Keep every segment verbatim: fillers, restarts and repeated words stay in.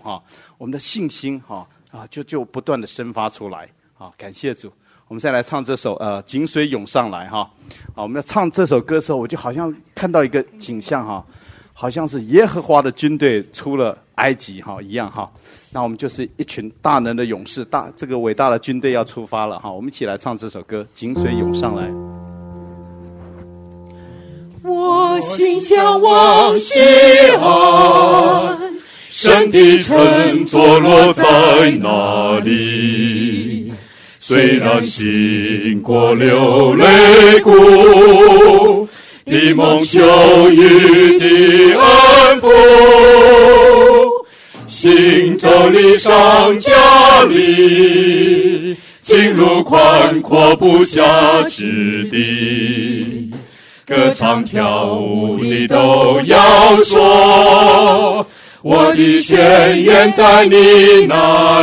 哈，我们的信心哈啊就就不断的生发出来啊！感谢主。我们再来唱这首呃《井水涌上来》哈，啊，我们要唱这首歌的时候，我就好像看到一个景象哈，好像是耶和华的军队出了埃及哈一样哈。那我们就是一群大能的勇士，大这个伟大的军队要出发了哈，我们一起来唱这首歌《井水涌上来》。 我心向往西岸，神的城坐落在哪里？虽然行过流泪谷，一梦秋雨的安抚，行走里上加里，进入宽阔不辖之地。歌唱跳舞的都要说，我的泉源在你那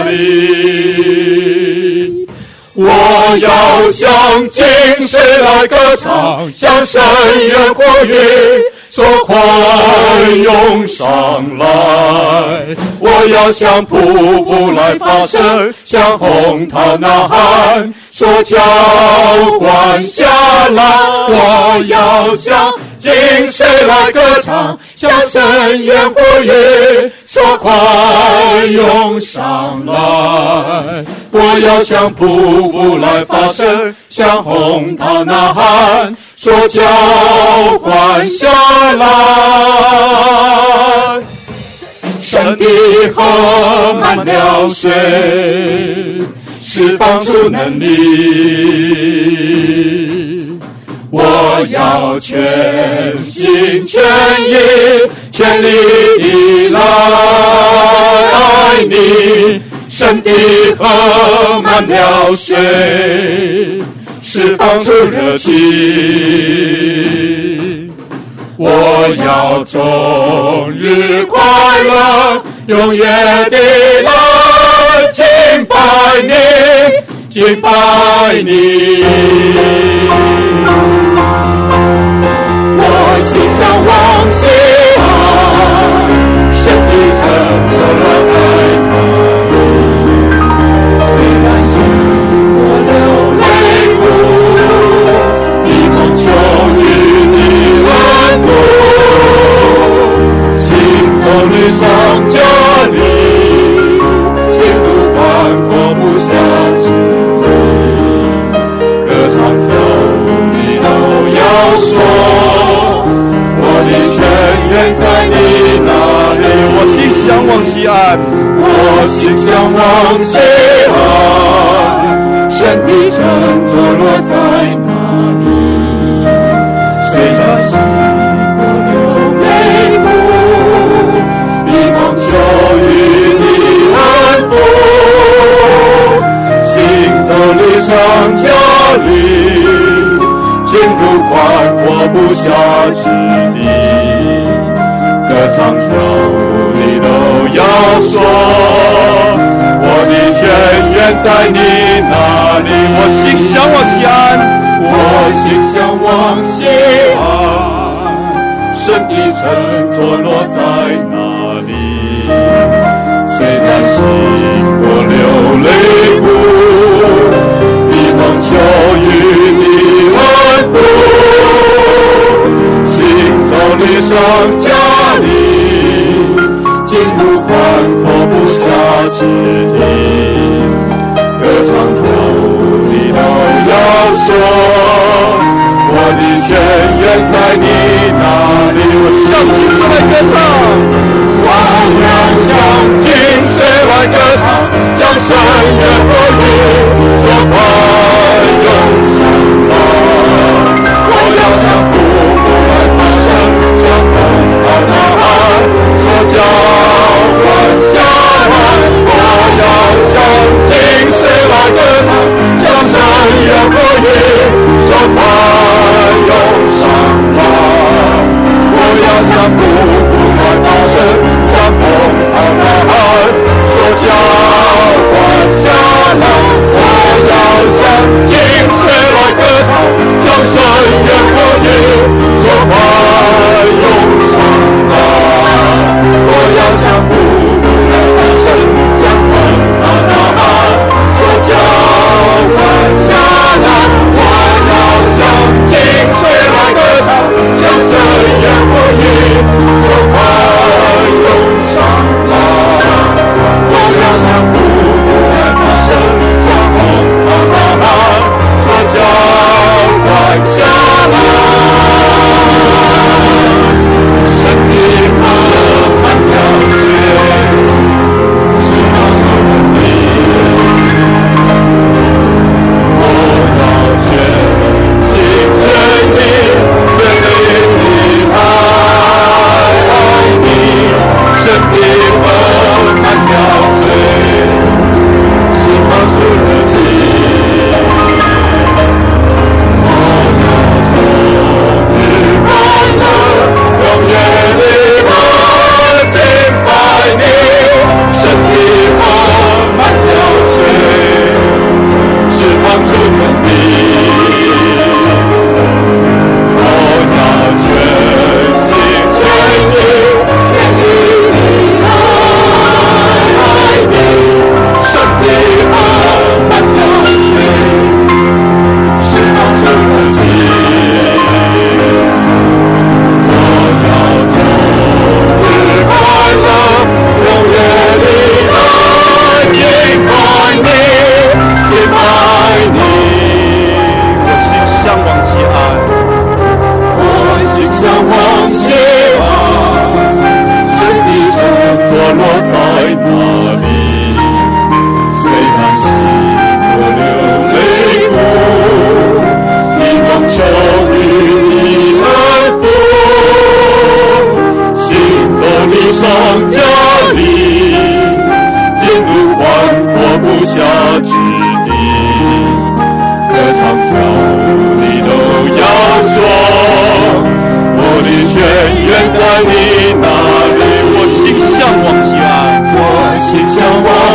里。我要向井水来歌唱，向深渊呼吁，说快涌上来。我要向瀑布来发声，向洪涛呐喊，说浇灌下来。我要向井水来歌唱，向深渊呼吁，说快涌上来。我要向瀑布来发声，向洪涛呐喊，说浇灌下来。山的河满了水，释放出能力。我要全心全意全力地来爱你。山的河满了水，释放出热情。我要终日快乐，永远地来敬拜你，敬拜你。我心向往西岸，神的城坐落在哪里？虽然行过流泪谷，一梦秋雨的安抚，行走里上加里，进入宽阔不辖之地。歌唱跳舞你都要说，我的泉源在你那里。 我心向往西岸， 我心向往西岸，神的城坐落在哪里？虽然行过流泪谷，一梦秋雨的安抚，行走里上加里，进入宽阔不辖之地。歌唱跳舞你都要说，我的泉源在你那里。 我心向往西安， 我心向往西安，神的城坐落在哪里？虽然行过流泪谷，一梦秋雨的安抚，行走里上加里，进入宽阔不辖之地。歌唱跳舞你都要说，我的泉源在你那里。我向井水来歌唱，我要向井水来歌唱，将深渊呼吁，说快涌上来。我要向瀑布来发声，向洪涛呐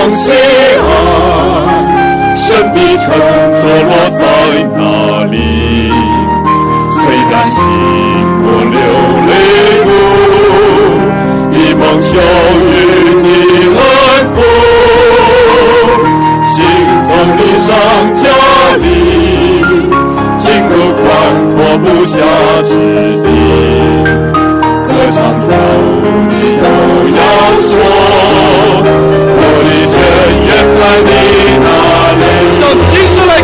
西岸，神的城坐落在哪里？虽然行过流泪路，一梦秋雨的安抚，行走的上加里，经过宽阔不下之地，歌唱跳舞的又要说，我的泉源在你那里。向基督来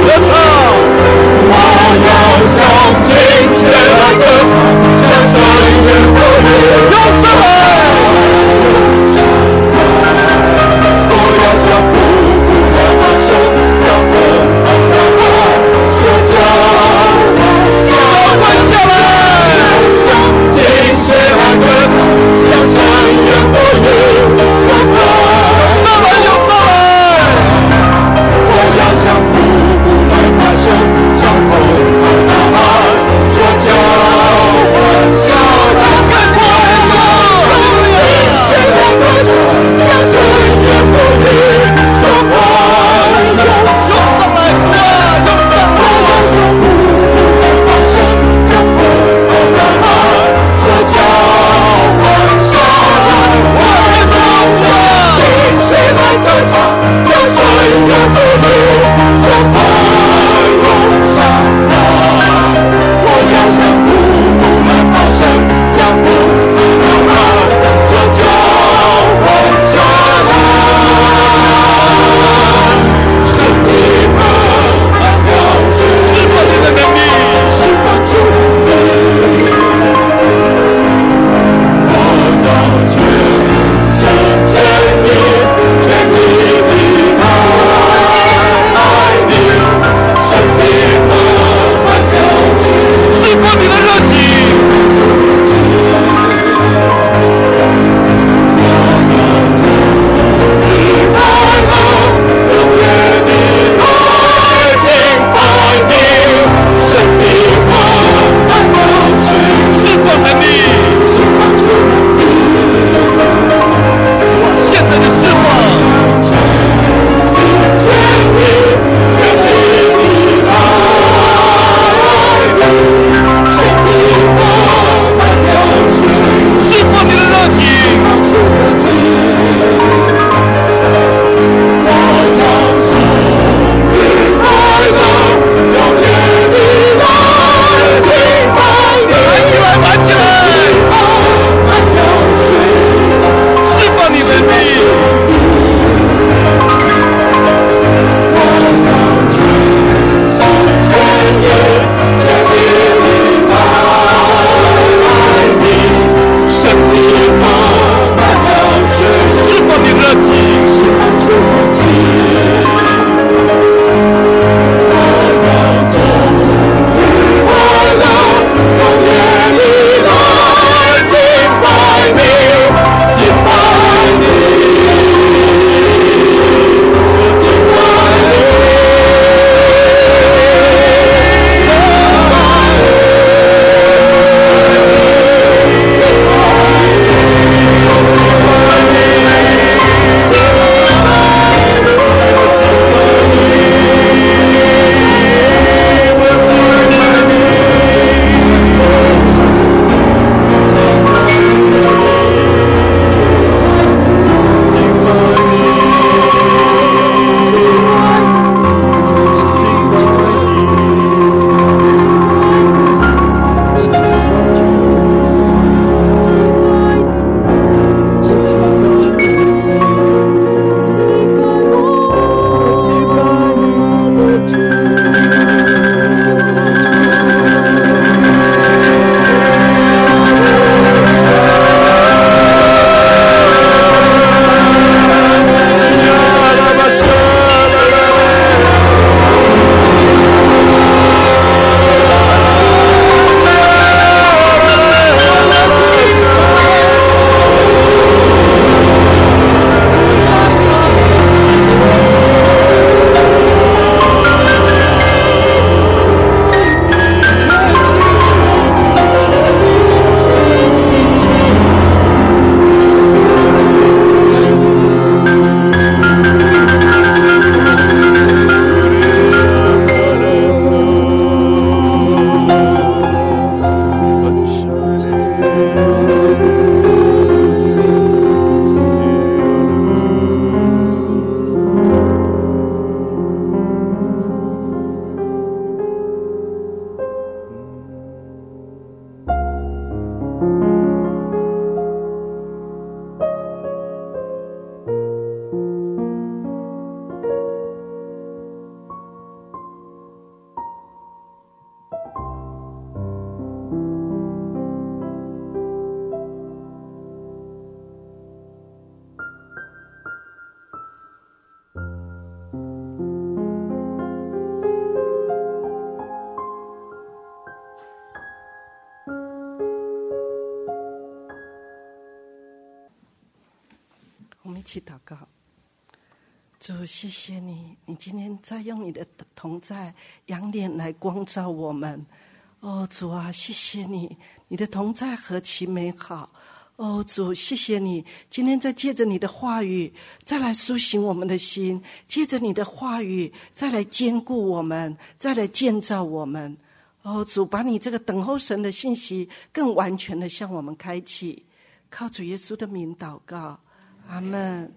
祷告。主，谢谢你，你今天在用你的同在仰脸来光照我们。哦，主啊，谢谢你，你的同在何其美好。哦，主，谢谢你，今天再借着你的话语再来苏醒我们的心，借着你的话语再来坚固我们，再来建造我们。哦，主，把你这个等候神的信息更完全的向我们开启，靠主耶稣的名祷告，阿们。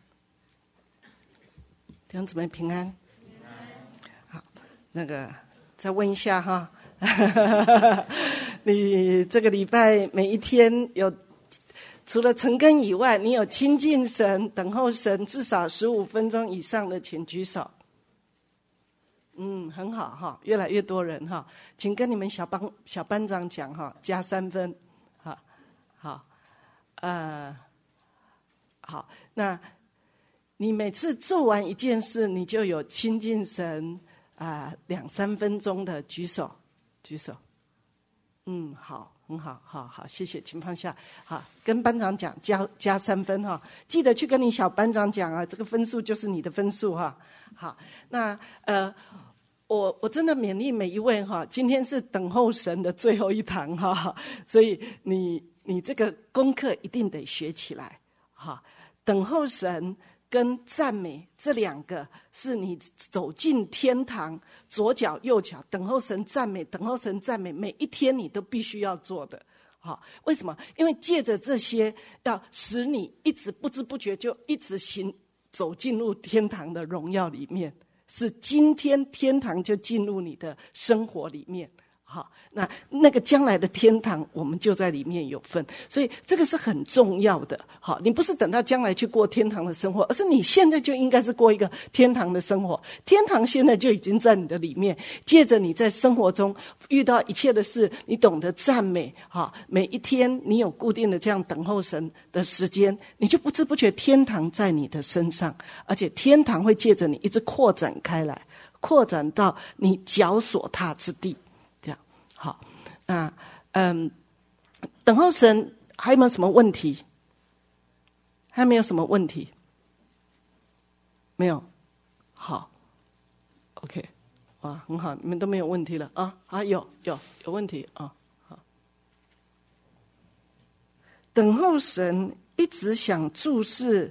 弟兄姊妹平安。好，那个再问一下哈，你这个礼拜每一天有除了晨更以外，你有亲近神、等候神至少十五分钟以上的，请举手。嗯，很好哈，越来越多人哈，请跟你们小班小班长讲哈，加三分，好，好，呃，好，那你每次做完一件事，你就有亲近神啊、呃、两三分钟的，举手，举手。嗯，好，很好，好好，谢谢，请放下。好，跟班长讲，加加三分哈，记得去跟你小班长讲啊，这个分数就是你的分数哈。好，那呃。我我真的勉励每一位哈，今天是等候神的最后一堂哈，所以你你这个功课一定得学起来哈。等候神跟赞美这两个是你走进天堂左脚右脚，等候神赞美，等候神赞美，每一天你都必须要做的。好，为什么？因为借着这些，要使你一直不知不觉就一直行走进入天堂的荣耀里面。是今天天堂就进入你的生活里面，好，那那个将来的天堂我们就在里面有份，所以这个是很重要的。好，你不是等到将来去过天堂的生活，而是你现在就应该是过一个天堂的生活。天堂现在就已经在你的里面，借着你在生活中遇到一切的事，你懂得赞美，好，每一天你有固定的这样等候神的时间，你就不知不觉天堂在你的身上，而且天堂会借着你一直扩展开来，扩展到你脚所踏之地。好，那嗯，等候神还有没有什么问题？还没有什么问题？没有。好 ，OK， 哇，很好，你们都没有问题了啊？啊，有有有问题啊？好，等候神一直想注视，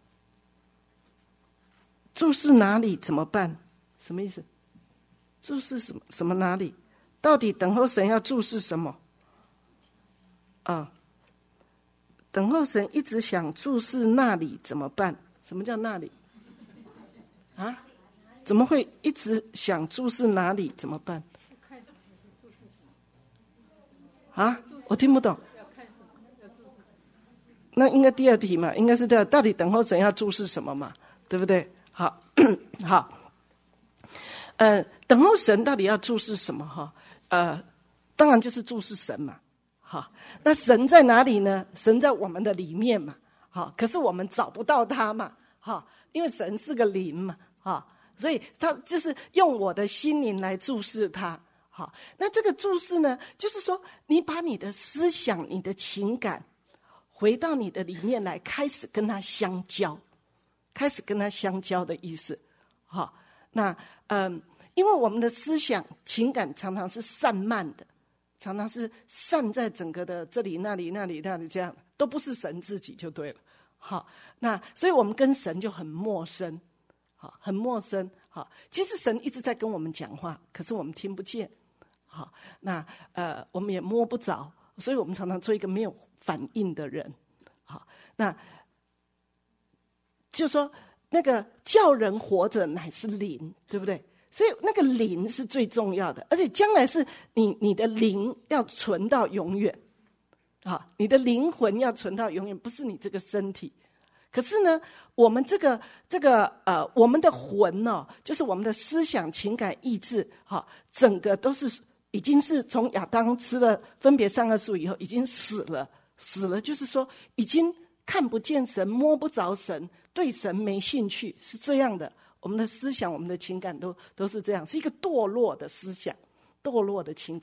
注视哪里怎么办？什么意思？注视什么什么哪里？到底等候神要注视什么？啊，等候神一直想注视那里怎么办？什么叫那里？啊？怎么会一直想注视哪里怎么办？啊？我听不懂。那应该第二题嘛，应该是这，到底等候神要注视什么嘛？对不对？好，好。呃，等候神到底要注视什么？哈？呃，当然就是注视神嘛，好，那神在哪里呢？神在我们的里面嘛，好，可是我们找不到他嘛，好，因为神是个灵嘛，好，所以他就是用我的心灵来注视他，好，那这个注视呢，就是说你把你的思想、你的情感回到你的里面来，开始跟他相交，开始跟他相交的意思，好，那嗯。因为我们的思想情感常常是散漫的，常常是散在整个的这里那里那里那里，这样都不是神自己就对了。好，那所以我们跟神就很陌生，好，很陌生。好，其实神一直在跟我们讲话，可是我们听不见。好，那呃我们也摸不着，所以我们常常做一个没有反应的人。好，那就说那个叫人活着乃是灵，对不对？所以那个灵是最重要的，而且将来是你你的灵要存到永远，啊，你的灵魂要存到永远，不是你这个身体。可是呢，我们这个这个呃，我们的魂呢、哦，就是我们的思想、情感、意志，哈、啊，整个都是已经是从亚当吃了分别善恶树以后，已经死了，死了，就是说已经看不见神，摸不着神，对神没兴趣，是这样的。我们的思想、我们的情感都都是这样，是一个堕落的思想、堕落的情感。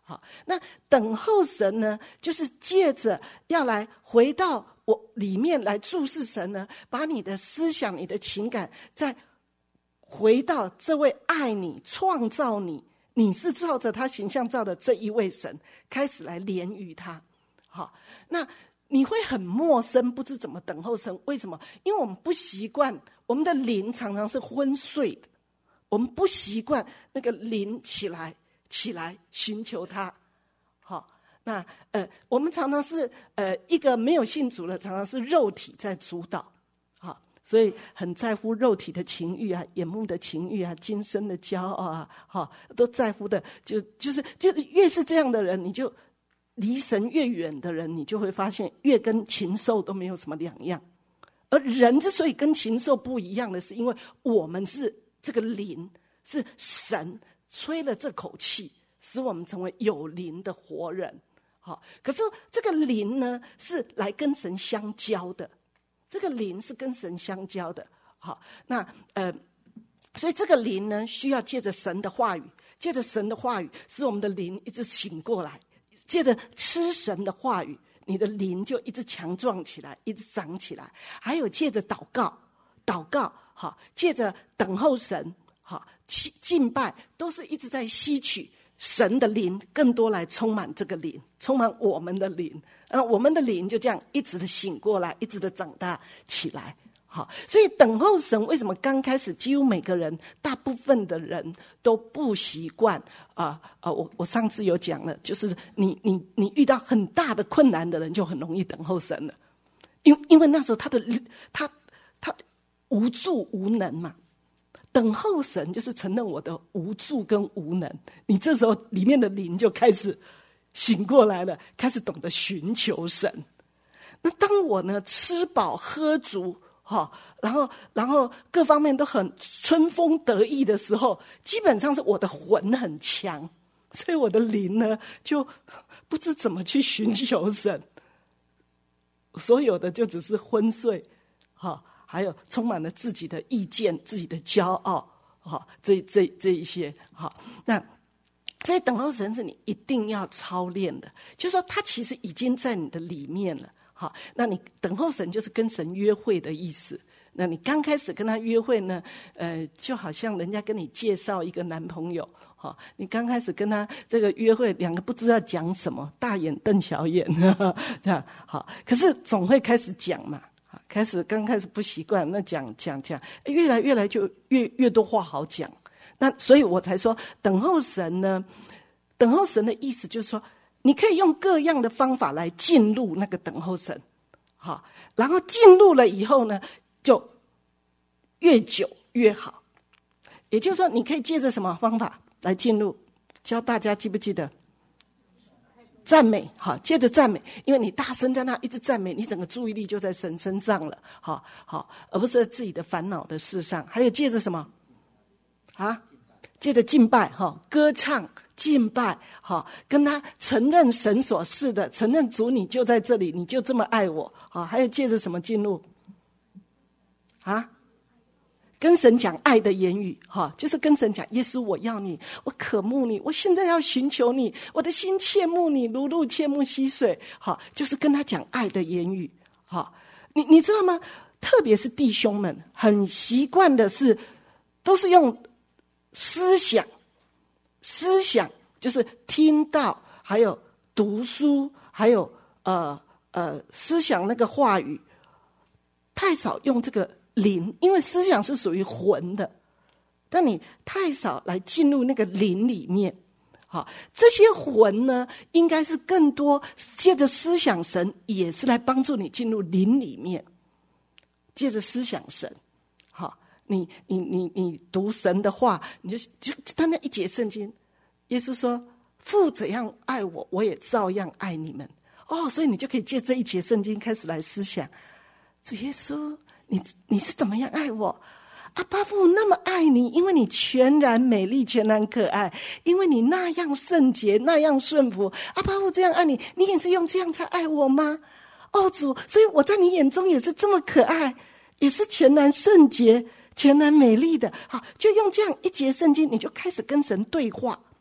好，那等候神呢，就是借着要来回到我里面来注视神呢，把你的思想、你的情感再回到这位爱你、创造你，你是照着他形象造的这一位神，开始来连于他。好，那你会很陌生，不知怎么等候神。为什么？因为我们不习惯，我们的灵常常是昏睡的，我们不习惯那个灵起来起来寻求他。好，那呃，我们常常是呃一个没有信主的，常常是肉体在主导。好，所以很在乎肉体的情欲啊，眼目的情欲啊，今生的骄傲啊，好，都在乎的，就就是就是越是这样的人，你就离神越远的人，你就会发现越跟禽兽都没有什么两样。而人之所以跟禽兽不一样的是，因为我们是这个灵，是神吹了这口气，使我们成为有灵的活人。好，可是这个灵呢，是来跟神相交的，这个灵是跟神相交的。好，那呃，所以这个灵呢，需要借着神的话语，借着神的话语，使我们的灵一直醒过来。借着吃神的话语，你的灵就一直强壮起来，一直长起来。还有借着祷告，祷告好，借着等候神，好，敬拜，都是一直在吸取神的灵，更多来充满这个灵，充满我们的灵。然后我们的灵就这样一直的醒过来，一直的长大起来。好，所以等候神为什么刚开始几乎每个人大部分的人都不习惯啊啊！我我上次有讲了，就是你你你遇到很大的困难的人就很容易等候神了，因因为那时候他的他他无助无能嘛。等候神就是承认我的无助跟无能，你这时候里面的灵就开始醒过来了，开始懂得寻求神。那当我呢吃饱喝足。好，然后，然后各方面都很春风得意的时候，基本上是我的魂很强，所以我的灵呢就不知怎么去寻求神，所有的就只是昏睡，好，还有充满了自己的意见、自己的骄傲，好，这这这一些，好，那所以等候神是你一定要操练的，就是说他其实已经在你的里面了。好，那你等候神就是跟神约会的意思。那你刚开始跟他约会呢，呃，就好像人家跟你介绍一个男朋友，好，你刚开始跟他这个约会，两个不知道讲什么，大眼瞪小眼，这样好。可是总会开始讲嘛，开始刚开始不习惯，那讲讲讲，越来越来就越越多话好讲。那所以我才说，等候神呢，等候神的意思就是说。你可以用各样的方法来进入那个等候神，好，然后进入了以后呢，就越久越好。也就是说，你可以借着什么方法来进入？教大家记不记得？赞美，好，借着赞美，因为你大声在那一直赞美，你整个注意力就在神身上了，好好，而不是在自己的烦恼的事上。还有借着什么？啊，借着敬拜，哈，歌唱。敬拜，好，跟他承认神所示的，承认主你就在这里，你就这么爱我，好，还有借着什么进入？啊，跟神讲爱的言语，哈，就是跟神讲，耶稣我要你，我渴慕你，我现在要寻求你，我的心切慕你，如鹿切慕溪水，好，就是跟他讲爱的言语，好，你你知道吗？特别是弟兄们，很习惯的是，都是用思想。思想就是听到，还有读书，还有呃呃思想那个话语，太少用这个灵，因为思想是属于魂的，但你太少来进入那个灵里面。好，这些魂呢，应该是更多借着思想神，也是来帮助你进入灵里面，借着思想神。好。你你你你读神的话，你就就他那一节圣经，耶稣说：“父怎样爱我，我也照样爱你们。”哦，所以你就可以借这一节圣经开始来思想，主耶稣，你你是怎么样爱我？阿爸父那么爱你，因为你全然美丽，全然可爱，因为你那样圣洁，那样顺服。阿爸父这样爱你，你也是用这样才爱我吗？哦，主，所以我在你眼中也是这么可爱，也是全然圣洁。全然美丽的，好，就用这样一节圣经，你就开始跟神对话，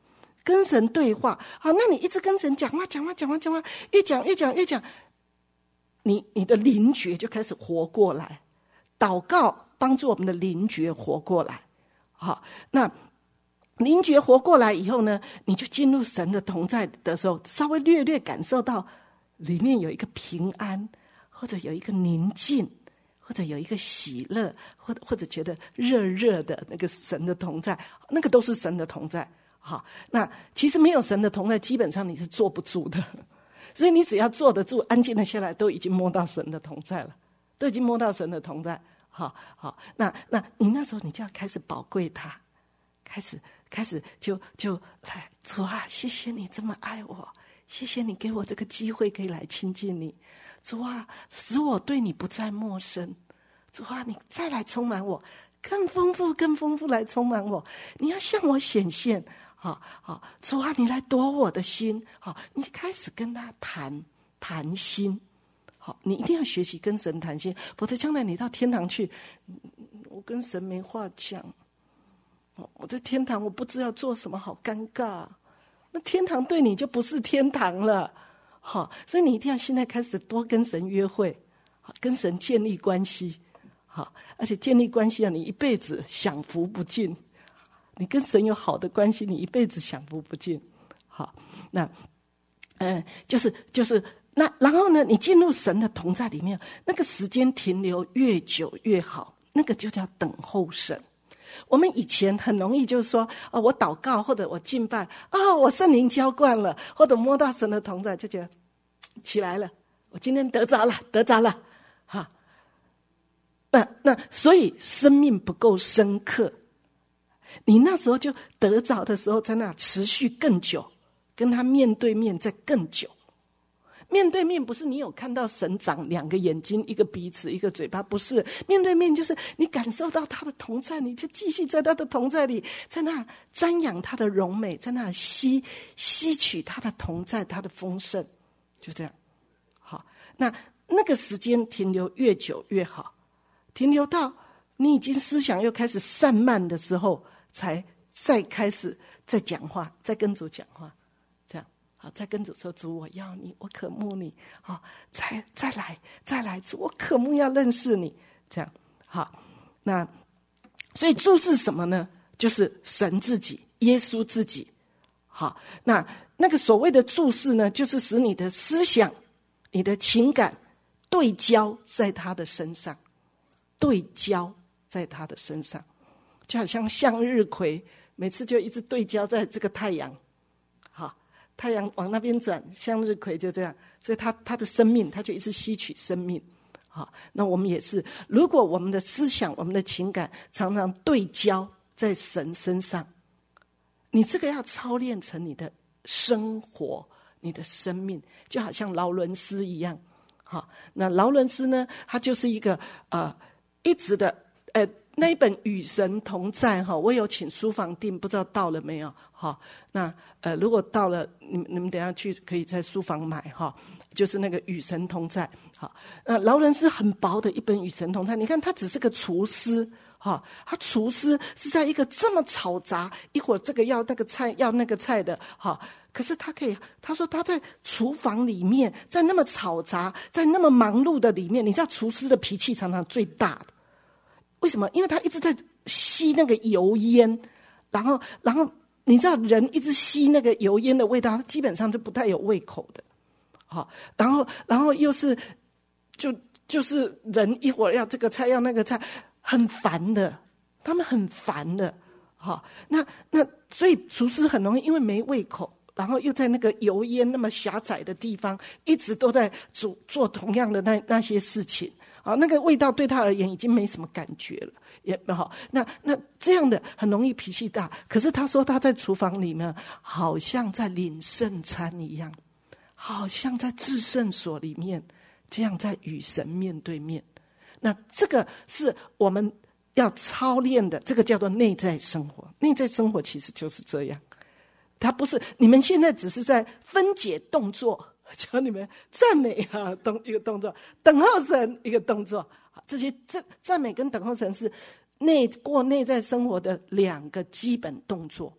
跟神对话。好，那你一直跟神讲话讲话讲话讲话，越讲越讲越讲，你你的灵觉就开始活过来。祷告帮助我们的灵觉活过来。好，那灵觉活过来以后呢，你就进入神的同在的时候，稍微略略感受到里面有一个平安，或者有一个宁静，或者有一个喜乐，或者或者觉得热热的那个神的同在，那个都是神的同在。好，那其实没有神的同在，基本上你是坐不住的。所以你只要坐得住，安静的下来，都已经摸到神的同在了，都已经摸到神的同在。好好，那那你那时候你就要开始宝贵他，开始开始就就来，主啊，谢谢你这么爱我。谢谢你给我这个机会可以来亲近你，主啊，使我对你不再陌生。主啊，你再来充满我，更丰富更丰富来充满我，你要向我显现。好好，主啊，你来夺我的心。好，你就开始跟他谈谈心。好，你一定要学习跟神谈心，否则将来你到天堂去，我跟神没话讲，我在天堂我不知道做什么，好尴尬。那天堂对你就不是天堂了。好，所以你一定要现在开始多跟神约会，跟神建立关系。好，而且建立关系啊，你一辈子享福不尽。你跟神有好的关系，你一辈子享福不尽。好，那嗯、呃，就是就是那然后呢，你进入神的同在里面，那个时间停留越久越好，那个就叫等候神。我们以前很容易就是说，哦，我祷告或者我敬拜，哦，我圣灵浇灌了，或者摸到神的同在，就觉得起来了，我今天得着了，得着了，哈。那那所以生命不够深刻，你那时候就得着的时候，在那持续更久，跟他面对面再更久。面对面不是你有看到神长两个眼睛，一个鼻子，一个嘴巴，不是。面对面就是你感受到他的同在，你就继续在他的同在里，在那瞻仰他的荣美，在那吸吸取他的同在，他的丰盛，就这样。好，那那个时间停留越久越好，停留到你已经思想又开始散漫的时候，才再开始再讲话，再跟主讲话。再跟主说，主，我要你，我渴慕你。好，再再来再来，主，我渴慕要认识你。这样好，那所以注视什么呢？就是神自己，耶稣自己。好，那那个所谓的注视呢，就是使你的思想、你的情感对焦在他的身上，对焦在他的身上，就好像向日葵，每次就一直对焦在这个太阳。好。太阳往那边转，向日葵就这样，所以它它的生命，它就一直吸取生命。好，那我们也是，如果我们的思想、我们的情感常常对焦在神身上，你这个要操练成你的生活、你的生命，就好像劳伦斯一样。好，那劳伦斯呢，他就是一个呃一直的呃。那一本《与神同在》哈，我有请书房订，不知道到了没有？哈，那呃，如果到了，你们你们等一下去可以在书房买哈，就是那个《与神同在》。好，那劳伦斯很薄的一本《与神同在》，你看他只是个厨师哈，他厨师是在一个这么嘈杂，一会儿这个要那个菜要那个菜的哈，可是他可以，他说他在厨房里面，在那么嘈杂，在那么忙碌的里面，你知道厨师的脾气常常最大的。为什么？因为他一直在吸那个油烟，然后，然后你知道，人一直吸那个油烟的味道，他基本上就不太有胃口的。好，然后，然后又是，就就是人一会儿要这个菜，要那个菜，很烦的，他们很烦的。好，那那所以厨师很容易因为没胃口，然后又在那个油烟那么狭窄的地方，一直都在煮做同样的那那些事情。啊，那个味道对他而言已经没什么感觉了，也好。那那这样的很容易脾气大。可是他说他在厨房里面，好像在领圣餐一样，好像在至圣所里面，这样在与神面对面。那这个是我们要操练的，这个叫做内在生活。内在生活其实就是这样，它不是你们现在只是在分解动作。教你们赞美啊，动一个动作，等候神一个动作，这些赞赞美跟等候神是内过内在生活的两个基本动作。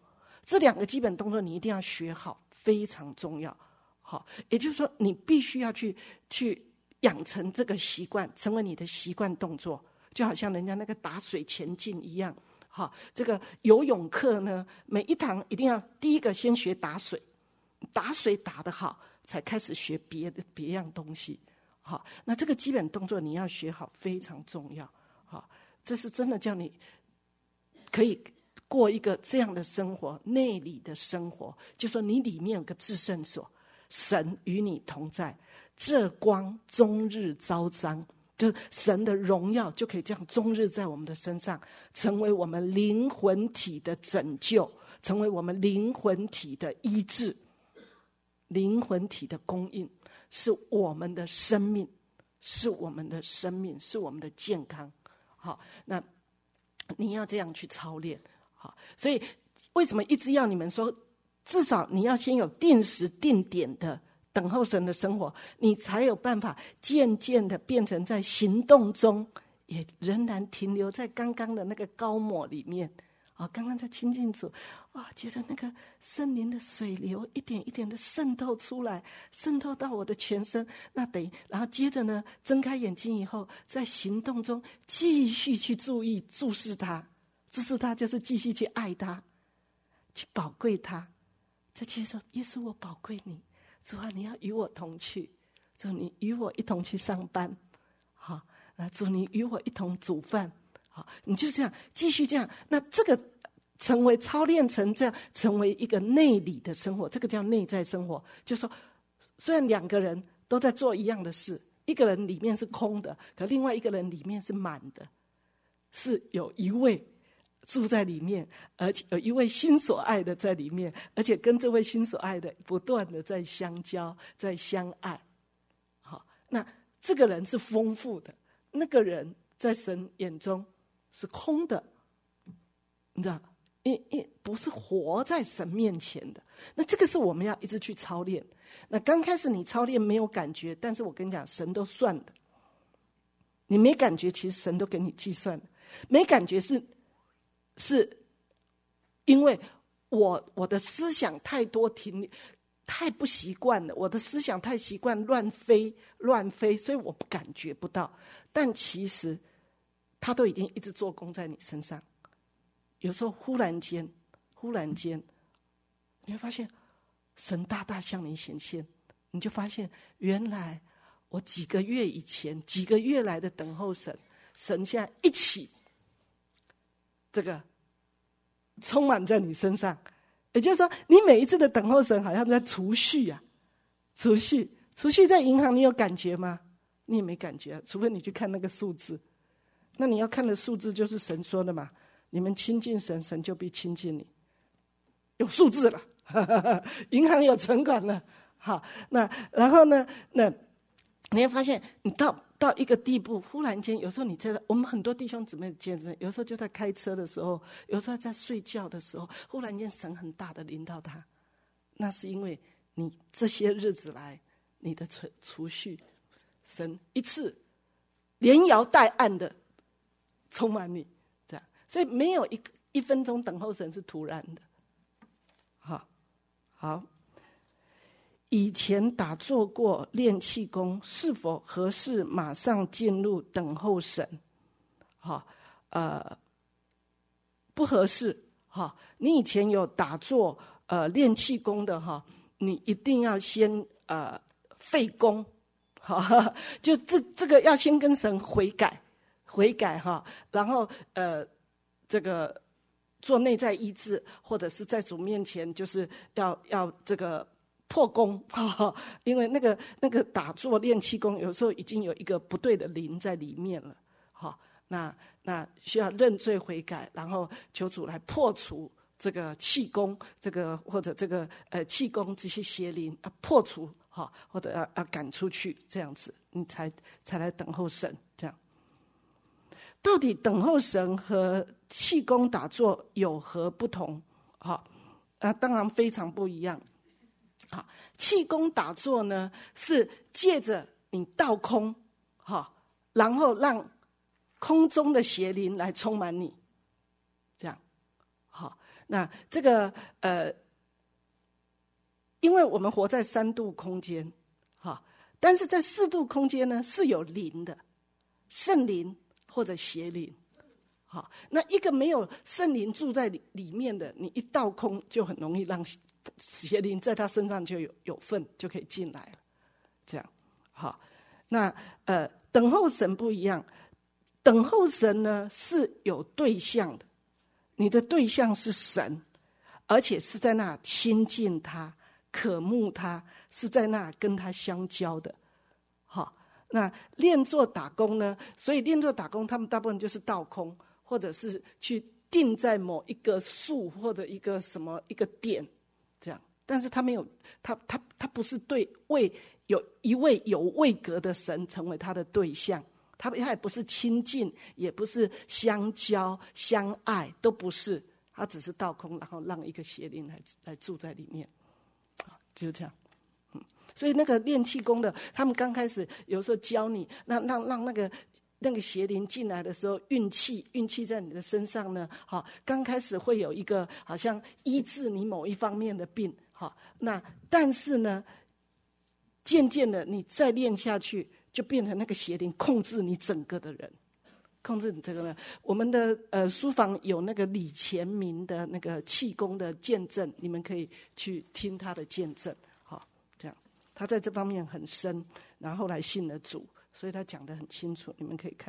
这两个基本动作你一定要学好，非常重要。好，也就是说，你必须要去去养成这个习惯，成为你的习惯动作，就好像人家那个打水前进一样。好，这个游泳课呢，每一堂一定要第一个先学打水，打水打得好，才开始学别的别样东西。好，那这个基本动作你要学好，非常重要。好，这是真的叫你可以过一个这样的生活，内里的生活，就说你里面有个至圣所，神与你同在，这光终日昭彰。就神的荣耀就可以这样终日在我们的身上，成为我们灵魂体的拯救，成为我们灵魂体的医治，灵魂体的供应，是我们的生命，是我们的生命，是我们的健康。好，那你要这样去操练。好，所以为什么一直要你们说，至少你要先有定时定点的等候神的生活，你才有办法渐渐的变成在行动中也仍然停留在刚刚的那个高抹里面。哦，刚刚在亲近主，哇，觉得那个圣灵的水流一点一点的渗透出来，渗透到我的全身。那等于，然后接着呢，睁开眼睛以后，在行动中继续去注意注视他，注视他就是继续去爱他，去宝贵他，再接受耶稣，我宝贵你。主啊，你要与我同去，主你与我一同去上班，好，那主你与我一同煮饭，好，你就这样继续这样。那这个成为操练成这样，成为一个内里的生活，这个叫内在生活。就是说，虽然两个人都在做一样的事，一个人里面是空的，可另外一个人里面是满的，是有一位住在里面，而且有一位心所爱的在里面，而且跟这位心所爱的不断的在相交，在相爱。好，那这个人是丰富的，那个人在神眼中是空的，你知道，因因不是活在神面前的。那这个是我们要一直去操练。那刚开始你操练没有感觉，但是我跟你讲，神都算的。你没感觉，其实神都给你计算的。没感觉是。是因为我我的思想太多停太不习惯了，我的思想太习惯乱飞乱飞，所以我不感觉不到。但其实他都已经一直做工在你身上。有时候忽然间忽然间你会发现神大大向你显现，你就发现原来我几个月以前几个月来的等候神，神现在一起这个充满在你身上。也就是说，你每一次的等候神好像在储蓄啊，储蓄储蓄在银行，你有感觉吗？你也没感觉啊，除非你去看那个数字。那你要看的数字就是神说的嘛，你们亲近神，神就必亲近你。有数字了，银行有存款了。好，那然后呢，那你会发现你到到一个地步，忽然间有时候你在我们很多弟兄姊妹见证，有时候就在开车的时候，有时候在睡觉的时候，忽然间神很大的临到他，那是因为你这些日子来你的储储蓄，神一次连摇带按的充满你，这样，所以没有一一分钟等候神是突然的。好，好。以前打坐过练气功，是否合适马上进入等候神？哈，呃，不合适。哈，你以前有打坐呃练气功的哈，你一定要先呃废功，哈，就这这个要先跟神悔改，悔改哈，然后呃这个做内在医治，或者是在主面前就是要要这个。破功，因为那个那个打坐练气功，有时候已经有一个不对的灵在里面了，好，那那需要认罪悔改，然后求主来破除这个气功，这个或者这个呃气功这些邪灵啊，破除哈，或者要要赶出去，这样子你才才来等候神。这样，到底等候神和气功打坐有何不同？哈啊，当然非常不一样。好，气功打坐呢，是借着你倒空，哈，然后让空中的邪灵来充满你，这样，好。 那这个呃，因为我们活在三度空间，哈，但是在四度空间呢是有灵的，圣灵或者邪灵。好，那一个没有圣灵住在里里面的，你一倒空就很容易让邪灵在他身上就有有份，就可以进来了。这样，好，那呃，等候神不一样，等候神呢是有对象的，你的对象是神，而且是在那亲近他、渴慕他，是在那跟他相交的。好，那练作打工呢？所以练作打工，他们大部分就是倒空。或者是去定在某一个数或者一个什么一个点，这样，但是他没有，他他他不是对位有一位有位格的神成为他的对象，他他也不是亲近，也不是相交相爱，都不是，他只是倒空，然后让一个邪灵来来住在里面，就这样。嗯，所以那个练气功的，他们刚开始有时候教你，那让让那个。那个邪灵进来的时候，运气运气在你的身上呢，好，刚开始会有一个好像医治你某一方面的病，好，那但是呢，渐渐的你再练下去，就变成那个邪灵控制你整个的人，控制你这个人。我们的呃书房有那个李前明的那个气功的见证，你们可以去听他的见证，好，这样他在这方面很深，然后后来信了主。所以他讲得很清楚，你们可以看。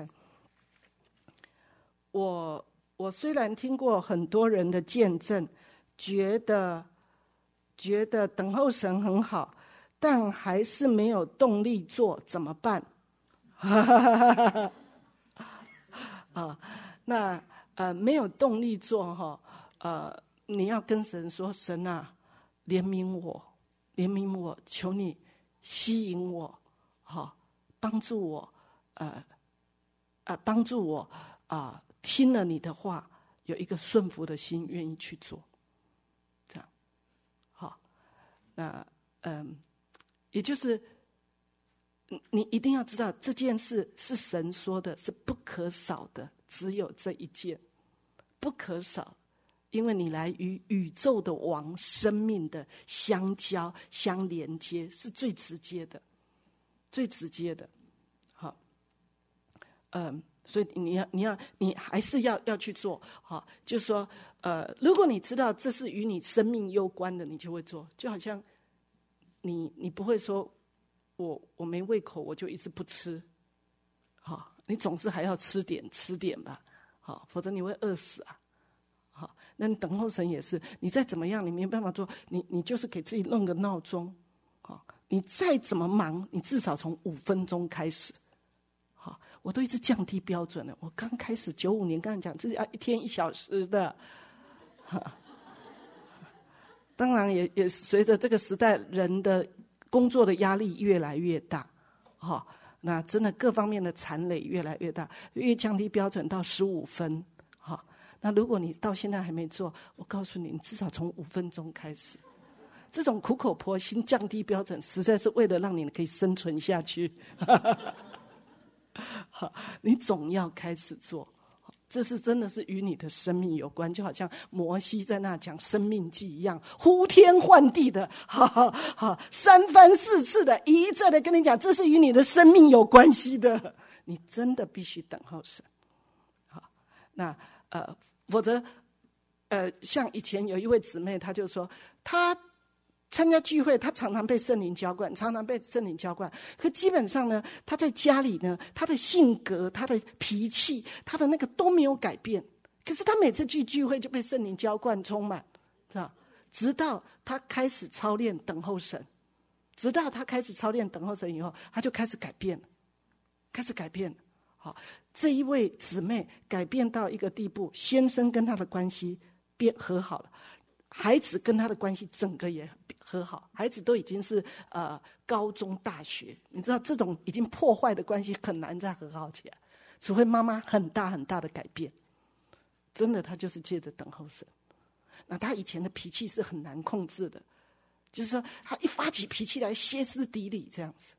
我我虽然听过很多人的见证，觉得觉得等候神很好，但还是没有动力做，怎么办？啊，那呃没有动力做哈，呃你要跟神说，神啊，怜悯我，怜悯我，求你吸引我，好。帮助我，呃，呃，帮助我啊、呃！听了你的话，有一个顺服的心，愿意去做，这样，好。那嗯，也就是你一定要知道这件事是神说的，是不可少的，只有这一件，不可少，因为你来与宇宙的王生命的相交、相连接，是最直接的。最直接的，好，嗯，所以你要，你要，你还是要要去做，好，就是说，呃，如果你知道这是与你生命攸关的，你就会做，就好像你你不会说，我我没胃口，我就一直不吃，好，你总是还要吃点吃点吧，好，否则你会饿死啊，好，那你等候神也是，你再怎么样，你没办法做，你你就是给自己弄个闹钟，好。你再怎么忙，你至少从五分钟开始。好，我都一直降低标准了。我刚开始九五年，刚才讲这是要一天一小时的。当然也也随着这个时代，人的工作的压力越来越大，好，那真的各方面的残累越来越大，越降低标准到十五分。好，那如果你到现在还没做，我告诉你，你至少从五分钟开始。这种苦口婆心降低标准，实在是为了让你可以生存下去。你总要开始做，这是真的是与你的生命有关，就好像摩西在那讲生命记一样，呼天唤地的，哈哈哈，三番四次的一再的跟你讲，这是与你的生命有关系的，你真的必须等候神。好，那呃，否则呃，像以前有一位姊妹，她就说她。参加聚会，他常常被圣灵浇灌，常常被圣灵浇灌。可基本上呢，他在家里呢，他的性格、他的脾气、他的那个都没有改变。可是他每次去聚会就被圣灵浇灌充满，是吧？直到他开始操练等候神，直到他开始操练等候神以后，他就开始改变了，开始改变了。好，这一位姊妹改变到一个地步，先生跟他的关系变和好了。孩子跟他的关系整个也和好，孩子都已经是呃高中大学，你知道这种已经破坏的关系很难再和好起来，除非妈妈很大很大的改变。真的，他就是借着等候神。那他以前的脾气是很难控制的，就是说他一发起脾气来歇斯底里这样子，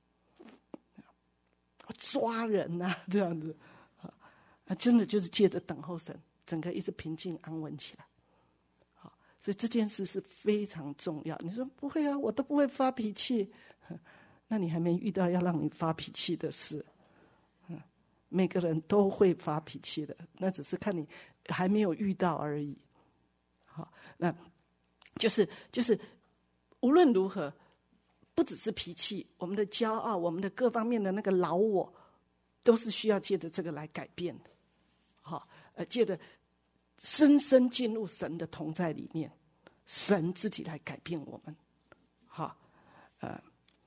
抓人啊这样子，啊，真的就是借着等候神，整个一直平静安稳起来。好， 所以这件事是非常重要。你说不会啊，我都不会发脾气，那你还没遇到要让你发脾气的事。每个人都会发脾气的，那只是看你还没有遇到而已。好，那就是就是无论如何，不只是脾气，我们的骄傲，我们的各方面的那个老我，都是需要借着这个来改变的。好，呃，借着深深进入神的同在里面，神自己来改变我们。好，呃。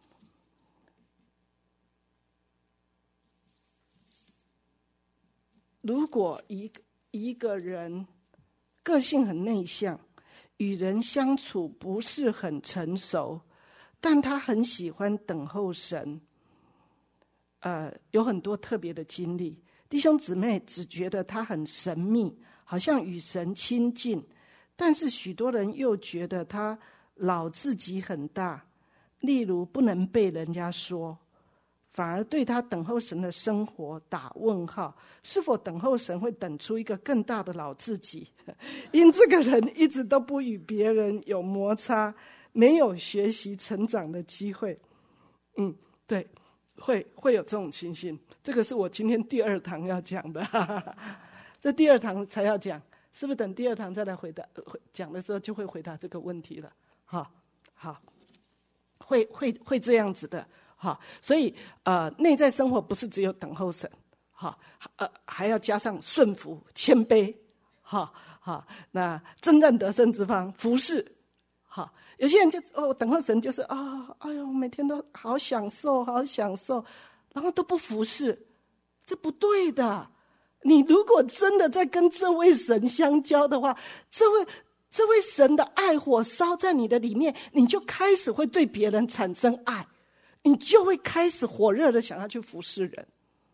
如果一个一个人个性很内向，与人相处不是很成熟，但他很喜欢等候神，呃，有很多特别的经历。弟兄姊妹只觉得他很神秘，好像与神亲近，但是许多人又觉得他老自己很大，例如不能被人家说。反而对他等候神的生活打问号，是否等候神会等出一个更大的老自己？因这个人一直都不与别人有摩擦，没有学习成长的机会。嗯，对，会会有这种情形。这个是我今天第二堂要讲的，哈哈，这第二堂才要讲，是不是等第二堂再来回答讲的时候就会回答这个问题了？好，好，会会会这样子的。好，所以呃，内在生活不是只有等候神，好，呃，还要加上顺服、谦卑，好，好，那征战得胜之方，服侍，好，有些人就哦，等候神就是啊、哦，哎呦，每天都好享受，好享受，然后都不服侍，这不对的。你如果真的在跟这位神相交的话，这位这位神的爱火烧在你的里面，你就开始会对别人产生爱。你就会开始火热的想要去服侍人，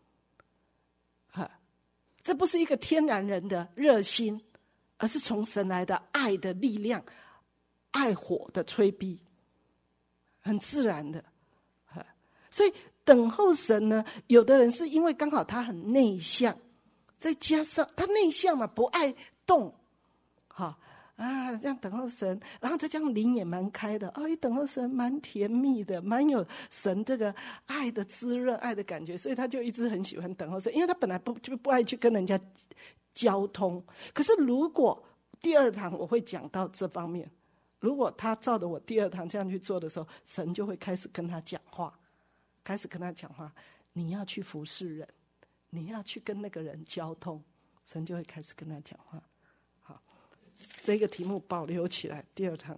这不是一个天然人的热心，而是从神来的爱的力量、爱火的催逼，很自然的。所以等候神呢，有的人是因为刚好他很内向，再加上他内向嘛，不爱动，好。啊，这样等候神，然后再加上灵也蛮开的，哦，一等候神蛮甜蜜的，蛮有神这个爱的滋润、爱的感觉，所以他就一直很喜欢等候神，因为他本来不就不爱去跟人家交通。可是如果第二堂我会讲到这方面，如果他照着我第二堂这样去做的时候，神就会开始跟他讲话，开始跟他讲话，你要去服侍人，你要去跟那个人交通，神就会开始跟他讲话。这个题目保留起来，第二堂。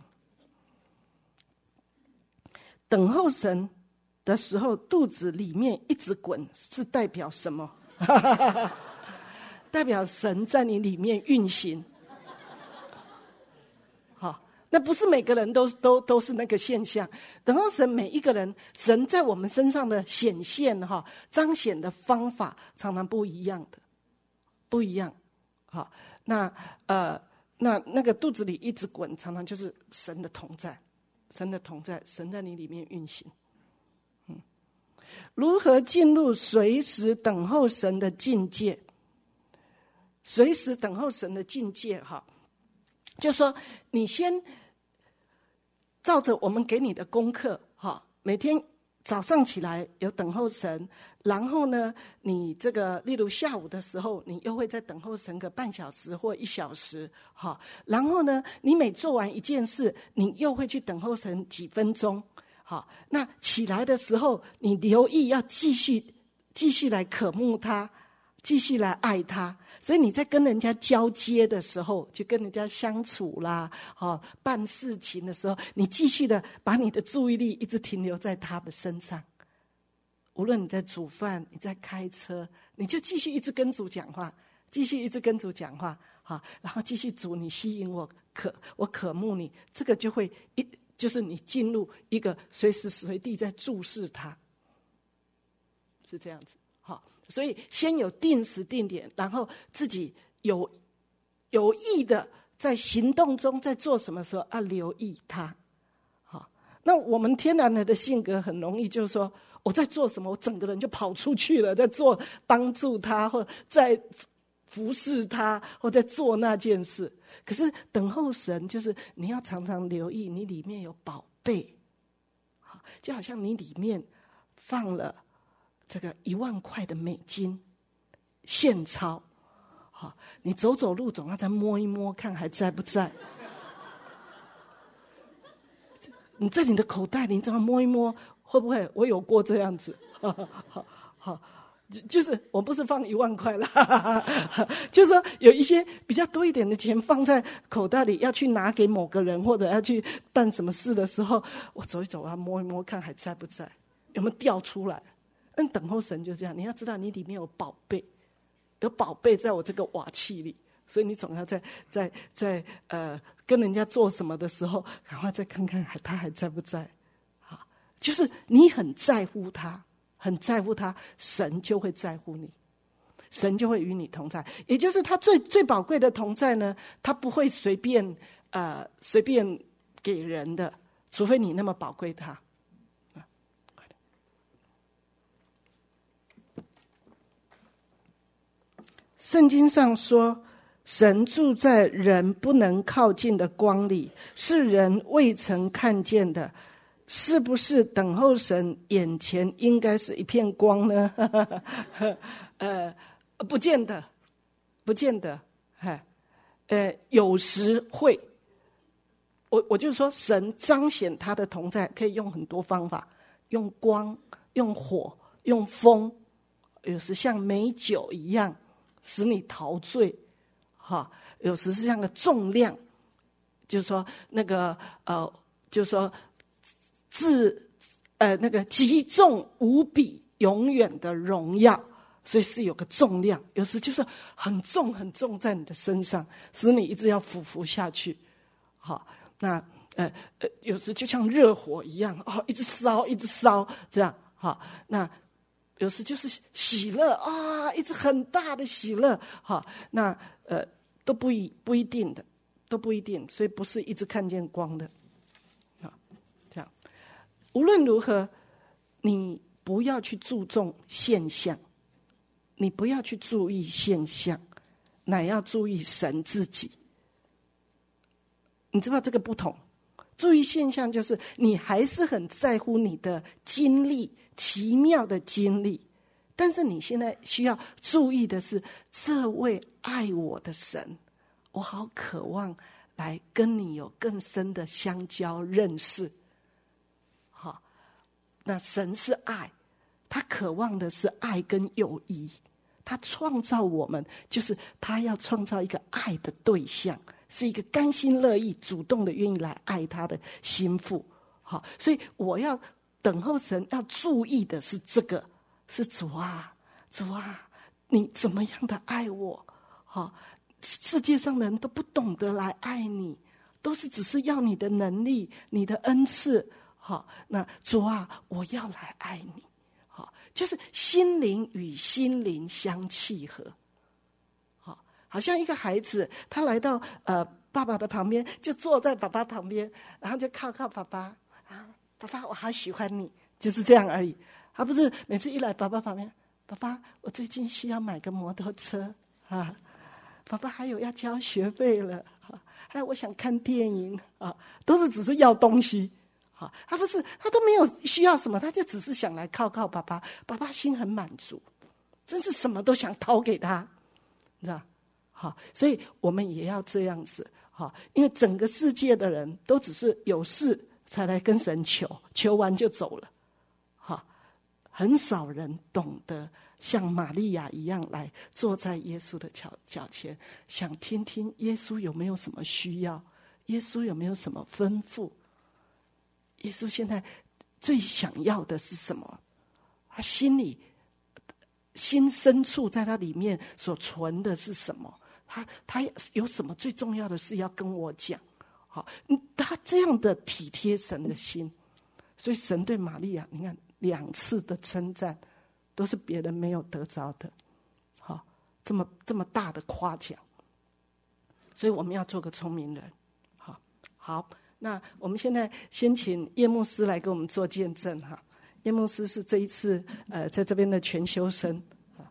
等候神的时候，肚子里面一直滚，是代表什么？代表神在你里面运行。好，那不是每个人都都都是那个现象。等候神，每一个人，神在我们身上的显现哈，彰显的方法常常不一样的，不一样。好，那呃。那那个肚子里一直滚，常常就是神的同在，神的同在，神在你里面运行。嗯，如何进入随时等候神的境界？随时等候神的境界，哈，就说你先照着我们给你的功课，哈，每天早上起来有等候神，然后呢，你这个例如下午的时候，你又会再等候神个半小时或一小时，好，然后呢，你每做完一件事，你又会去等候神几分钟，好，那起来的时候，你留意要继续继续来渴慕他，继续来爱他。所以你在跟人家交接的时候，就跟人家相处啦，哦，办事情的时候，你继续的把你的注意力一直停留在他的身上。无论你在煮饭，你在开车，你就继续一直跟主讲话，继续一直跟主讲话，好，然后继续主，你吸引我，渴我渴慕你，这个就会一就是你进入一个随时随地在注视他，是这样子。好，所以先有定时定点，然后自己有有意的在行动中在做什么时候啊，留意他。好，那我们天然人的性格很容易就是说，我在做什么，我整个人就跑出去了，在做帮助他，或在服侍他，或在做那件事。可是等候神，就是你要常常留意，你里面有宝贝，就好像你里面放了这个一万块的美金现钞，好，你走走路总要再摸一摸，看还在不在。你在你的口袋里，你总要摸一摸，会不会？我有过这样子，好好好。就是我不是放一万块啦，就是说有一些比较多一点的钱放在口袋里，要去拿给某个人或者要去办什么事的时候，我走一走啊，摸一摸，看还在不在，有没有掉出来。但等候神就这样，你要知道你里面有宝贝，有宝贝在我这个瓦器里，所以你总要在在在呃跟人家做什么的时候，赶快再看看他还在不在。好，就是你很在乎他。很在乎他，神就会在乎你，神就会与你同在。也就是他最最宝贵的同在呢，他不会随便呃随便给人的，除非你那么宝贵他。圣经上说，神住在人不能靠近的光里，是人未曾看见的。是不是等候神眼前应该是一片光呢？呃，不见得，不见得。呃，有时会。我我就说，神彰显他的同在，可以用很多方法，用光，用火，用风，有时像美酒一样使你陶醉，哈，有时是像个重量，就是说那个呃，就是说。自呃那个极重无比永远的荣耀，所以是有个重量，有时就是很重很重在你的身上，使你一直要俯伏下去。好，那呃呃有时就像热火一样，哦，一直烧一直烧这样。好，那有时就是喜乐啊，一直很大的喜乐。好，那呃都不一不一定的，都不一定，所以不是一直看见光的。无论如何，你不要去注重现象，你不要去注意现象，乃要注意神自己。你知道这个不同？注意现象就是你还是很在乎你的经历，奇妙的经历，但是你现在需要注意的是，这位爱我的神，我好渴望来跟你有更深的相交认识。那神是爱，他渴望的是爱跟友谊，他创造我们，就是他要创造一个爱的对象，是一个甘心乐意主动的愿意来爱他的心腹。好，所以我要等候神，要注意的是这个，是主啊主啊，你怎么样的爱我。好，世界上的人都不懂得来爱你，都是只是要你的能力，你的恩赐。好，那主啊，我要来爱你。好，就是心灵与心灵相契合。好，好像一个孩子，他来到呃爸爸的旁边，就坐在爸爸旁边，然后就靠靠爸爸啊，爸爸，我好喜欢你，就是这样而已。他不是每次一来爸爸旁边，爸爸，我最近需要买个摩托车啊，爸爸还有要交学费了啊，还有我想看电影啊，都是只是要东西。他不是，他都没有需要什么，他就只是想来靠靠爸爸，爸爸心很满足，真是什么都想掏给他，你知道？好，所以我们也要这样子，好，因为整个世界的人都只是有事才来跟神求，求完就走了，好，很少人懂得像玛利亚一样来坐在耶稣的脚脚前，想听听耶稣有没有什么需要，耶稣有没有什么吩咐。耶稣现在最想要的是什么？他心里心深处在他里面所存的是什么？他他有什么最重要的事要跟我讲？好，他这样的体贴神的心，所以神对玛利亚，你看两次的称赞，都是别人没有得着的。好，这么这么大的夸奖，所以我们要做个聪明人。好，好。那我们现在先请叶牧师来给我们做见证哈。叶牧师是这一次呃在这边的全修生，好，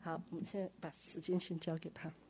好，我们现在把时间先交给他。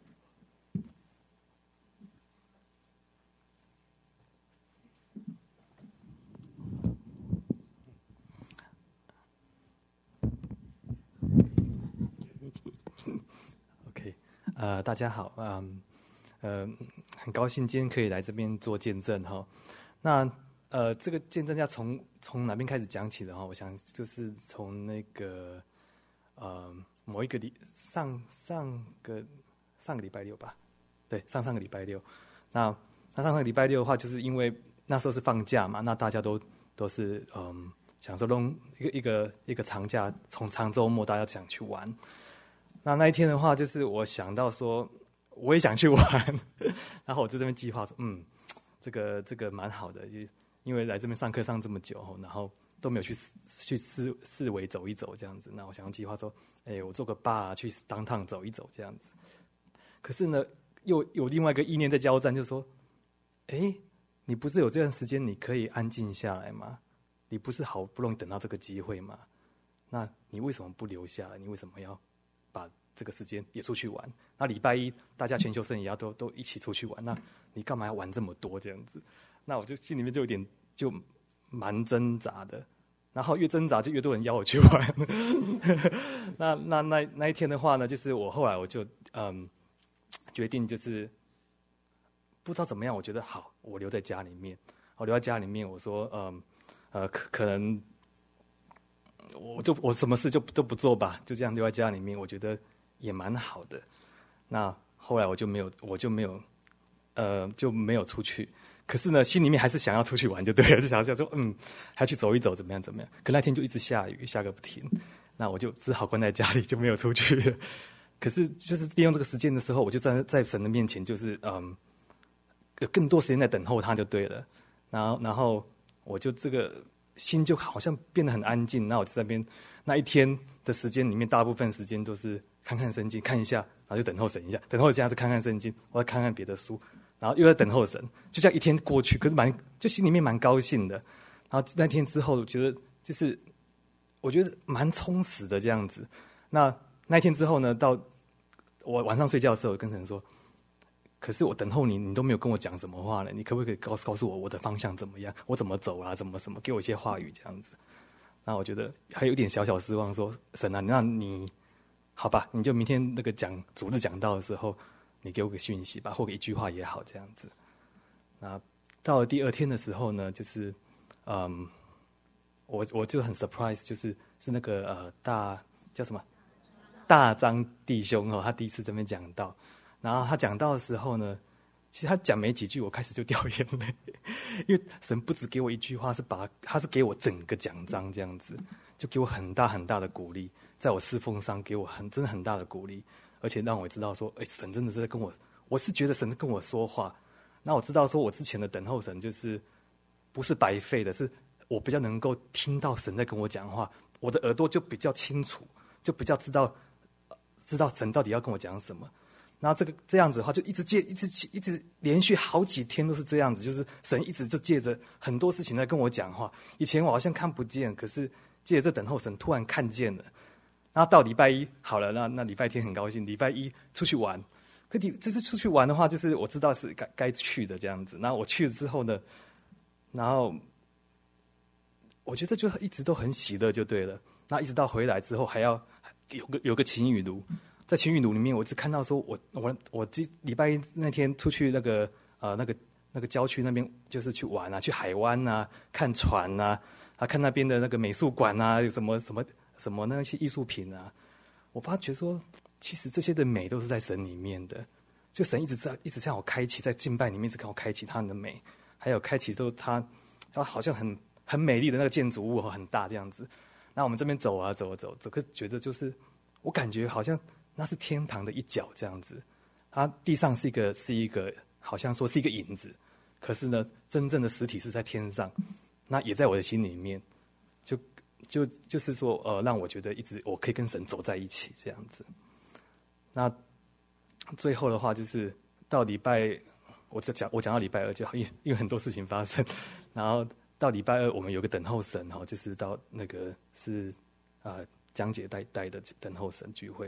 OK， 呃，大家好，嗯，呃，很高兴今天可以来这边做见证哈。那呃，这个见证要从从哪边开始讲起的哈？我想就是从那个呃某一个礼上上个上个礼拜六吧，对，上上个礼拜六。那那上上个礼拜六的话，就是因为那时候是放假嘛，那大家都都是嗯想说弄一个一个一个长假，从长周末大家想去玩。那那一天的话，就是我想到说，我也想去玩，然后我就这边计划说，嗯，这个这个蛮好的，因为来这边上课上这么久，然后都没有去去四四围走一走这样子。那我想要计划说，哎，我做个爸去当趟走一走这样子。可是呢，又有另外一个意念在交战，就是说，哎，你不是有这段时间你可以安静下来吗？你不是好不容易等到这个机会吗？那你为什么不留下来？你为什么要把这个时间也出去玩？那礼拜一大家全球生也要都都一起出去玩，那你干嘛要玩这么多这样子？那我就心里面就有点就蛮挣扎的，然后越挣扎就越多人邀我去玩。那那那那一天的话呢，就是我后来我就嗯决定就是不知道怎么样，我觉得好，我留在家里面，我留在家里面，我说嗯呃可可能。我就我什么事就都不做吧，就这样留在家里面，我觉得也蛮好的。那后来我就没有，我就没有，呃，就没有出去。可是呢，心里面还是想要出去玩，就对了，就想想说，嗯，还去走一走，怎么样怎么样。可那天就一直下雨，下个不停，那我就只好关在家里，就没有出去了。可是就是利用这个时间的时候，我就站在神的面前，就是嗯，有更多时间在等候他就对了。然后，然后我就这个。心就好像变得很安静，那我就在那边那一天的时间里面，大部分时间都是看看圣经，看一下，然后就等候神一下，等候一下再看看圣经，我再看看别的书，然后又在等候神，就这样一天过去，可是蛮就心里面蛮高兴的。然后那天之后，我觉得就是我觉得蛮充实的这样子。那那一天之后呢，到我晚上睡觉的时候，我跟神说。可是我等候你，你都没有跟我讲什么话呢？你可不可以告诉告诉我我的方向怎么样？我怎么走啊？怎么什么？给我一些话语这样子。那我觉得还有一点小小失望说，说神啊，那你好吧，你就明天那个讲主日讲道的时候，你给我个讯息吧，或者一句话也好，这样子。那到了第二天的时候呢，就是嗯，我我就很 surprise， 就是是那个呃大叫什么大张弟兄哦，他第一次这边讲道。然后他讲到的时候呢，其实他讲没几句，我开始就掉眼泪，因为神不只给我一句话，是把他是给我整个讲章这样子，就给我很大很大的鼓励，在我侍奉上给我很真的很大的鼓励，而且让我知道说，哎，神真的是在跟我，我是觉得神在跟我说话。那我知道说我之前的等候神就是不是白费的，是我比较能够听到神在跟我讲话，我的耳朵就比较清楚，就比较知道知道神到底要跟我讲什么。然后这个这样子的话，就一直借，一直一直连续好几天都是这样子，就是神一直就借着很多事情在跟我讲话。以前我好像看不见，可是借着这等候神突然看见了。然后到礼拜一好了，那那礼拜天很高兴，礼拜一出去玩。可你这次出去玩的话，就是我知道是该该去的这样子。然后我去了之后呢，然后我觉得就一直都很喜乐就对了。那一直到回来之后，还要有个有个晴雨炉。在晴雨炉里面，我只看到说我，我我我这礼拜一那天出去那个呃那个那个郊区那边，就是去玩啊，去海湾啊，看船啊，啊看那边的那个美术馆啊，有什么什么什么那些艺术品啊，我发觉说，其实这些的美都是在神里面的，就神一直在一直向我开启，在敬拜里面一直向我开启他的美，还有开启都他，他好像很很美丽的那个建筑物很大这样子，那我们这边走啊走啊走，走，可觉得就是我感觉好像。那是天堂的一角，这样子，它地上是一个是一个，好像说是一个影子，可是呢，真正的实体是在天上，那也在我的心里面，就就就是说，呃，让我觉得一直我可以跟神走在一起这样子。那最后的话就是到礼拜，我就讲我讲到礼拜二就好，因为因为很多事情发生，然后到礼拜二我们有个等候神哈，就是到那个是啊。呃江姐带带的等候神聚会，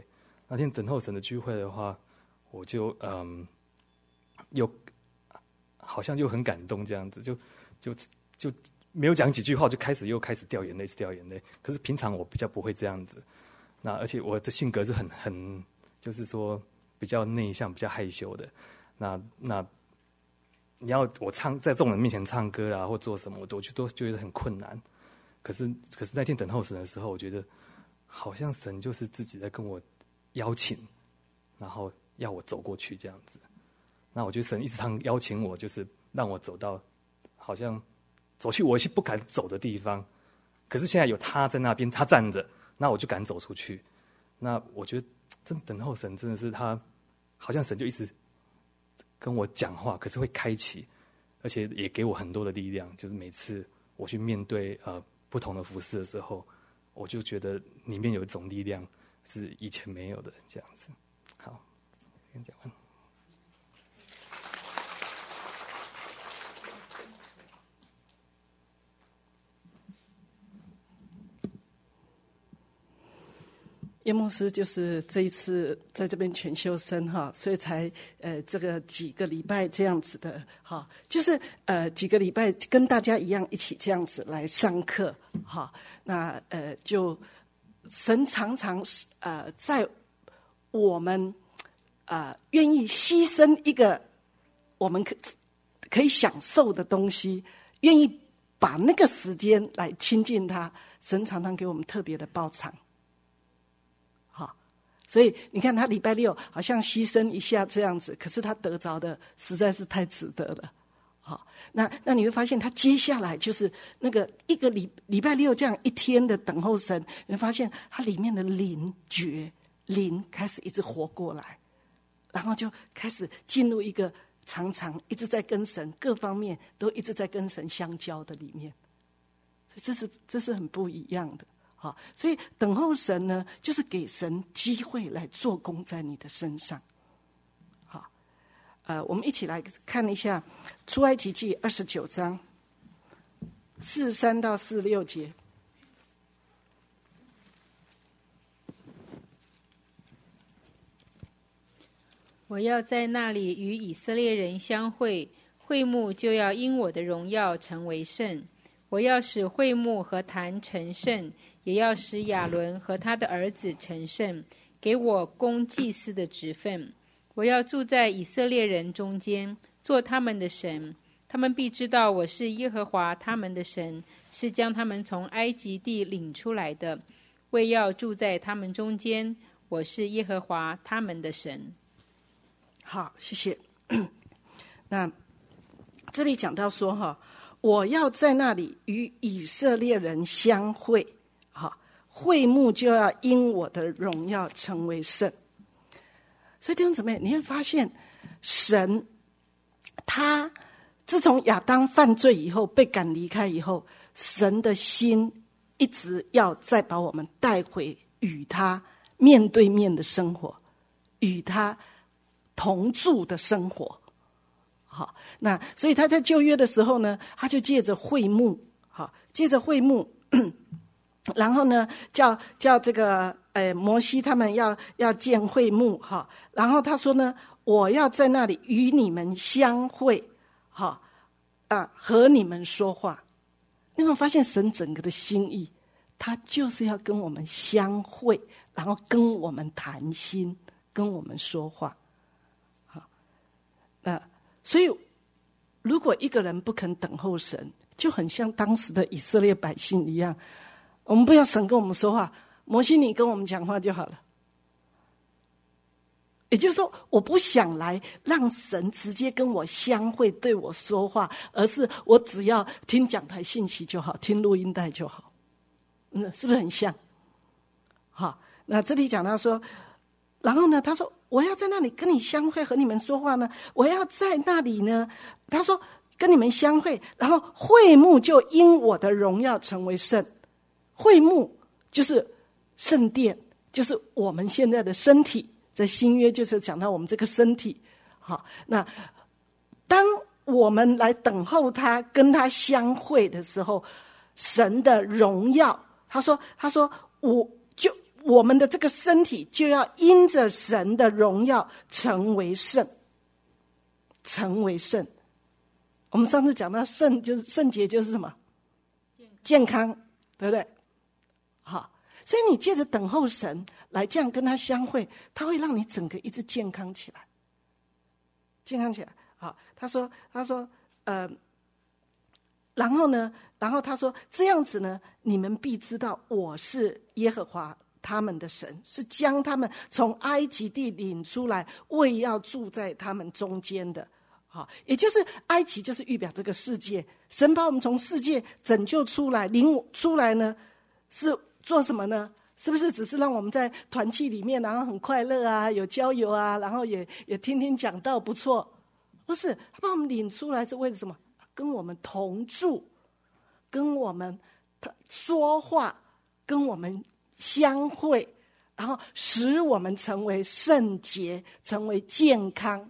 那天等候神的聚会的话，我就嗯，又好像又很感动这样子，就就就没有讲几句话，就开始又开始掉眼泪，是掉眼泪。可是平常我比较不会这样子，那而且我的性格是很很，就是说比较内向、比较害羞的。那那你要我唱在众人面前唱歌啊，或做什么，我都都觉得很困难。可是可是那天等候神的时候，我觉得好像神就是自己在跟我邀请，然后要我走过去这样子。那我觉得神一直常邀请我，就是让我走到好像走去我一些不敢走的地方。可是现在有他在那边，他站着，那我就敢走出去。那我觉得真等候神真的是他，好像神就一直跟我讲话，可是会开启，而且也给我很多的力量。就是每次我去面对呃不同的服事的时候，我就觉得里面有一种力量是以前没有的这样子。好，先讲完。 叶牧师就是这一次在这边全修生哈，所以才呃这个几个礼拜这样子的哈，就是呃几个礼拜跟大家一样一起这样子来上课哈。那呃就神常常呃在我们呃愿意牺牲一个我们可可以享受的东西，愿意把那个时间来亲近他，神常常给我们特别的报偿。所以你看他礼拜六好像牺牲一下这样子，可是他得着的实在是太值得了。好，那那你会发现他接下来就是那个一个礼礼拜六这样一天的等候神，你会发现他里面的灵觉灵开始一直活过来，然后就开始进入一个常常一直在跟神各方面都一直在跟神相交的里面。所以这是这是很不一样的。好，所以等候神呢，就是给神机会来做工在你的身上。好，呃，我们一起来看一下出埃及记二十九章四十三到四十六节。 我要在那里与以色列人相会，会幕就要因我的荣耀成为圣。我要使会幕和坛成圣，也要使亚伦和他的儿子成圣，给我供祭司的职分。我要住在以色列人中间，做他们的神，他们必知道我是耶和华他们的神，是将他们从埃及地领出来的。为要住在他们中间，我是耶和华他们的神。 好，谢谢。那这里讲到说哈，我要在那里与以色列人相会，好，会幕就要因我的荣耀成为圣。所以弟兄姊妹，你会发现神他自从亚当犯罪以后被赶离开以后，神的心一直要再把我们带回与他面对面的生活，与他同住的生活。好，那所以他在旧约的时候呢，他就借着会幕，好，借着会幕，然后呢，叫叫这个呃摩西他们要要建会幕，哈，然后他说呢，我要在那里与你们相会，哈啊，和你们说话。你有没有发现神整个的心意，他就是要跟我们相会，然后跟我们谈心，跟我们说话，好，那。所以如果一个人不肯等候神，就很像当时的以色列百姓一样，我们不要神跟我们说话，摩西你跟我们讲话就好了。也就是说，我不想来让神直接跟我相会对我说话，而是我只要听讲台信息就好，听录音带就好。嗯，是不是很像？好，那这里讲到说，然后呢，他说我要在那里跟你相会，和你们说话呢。我要在那里呢，他说跟你们相会，然后会幕就因我的荣耀成为圣。会幕就是圣殿，就是我们现在的身体，在新约就是讲到我们这个身体。好，那当我们来等候他，跟他相会的时候，神的荣耀，他说，他说我就我们的这个身体就要因着神的荣耀成为圣，成为圣。我们上次讲到圣，就是圣洁，就是什么？健康，对不对？好，所以你借着等候神来这样跟他相会，他会让你整个一直健康起来，健康起来。好，他说，他说，呃，然后呢，然后他说，这样子呢，你们必知道我是耶和华他们的神，是将他们从埃及地领出来，为要住在他们中间的。好，也就是埃及就是预表这个世界，神把我们从世界拯救出来，领出来呢，是做什么呢？是不是只是让我们在团契里面，然后很快乐啊，有交友啊，然后也也听听讲道，不错？不是，他把我们领出来是为了什么？跟我们同住，跟我们说话，跟我们相会，然后使我们成为圣洁，成为健康。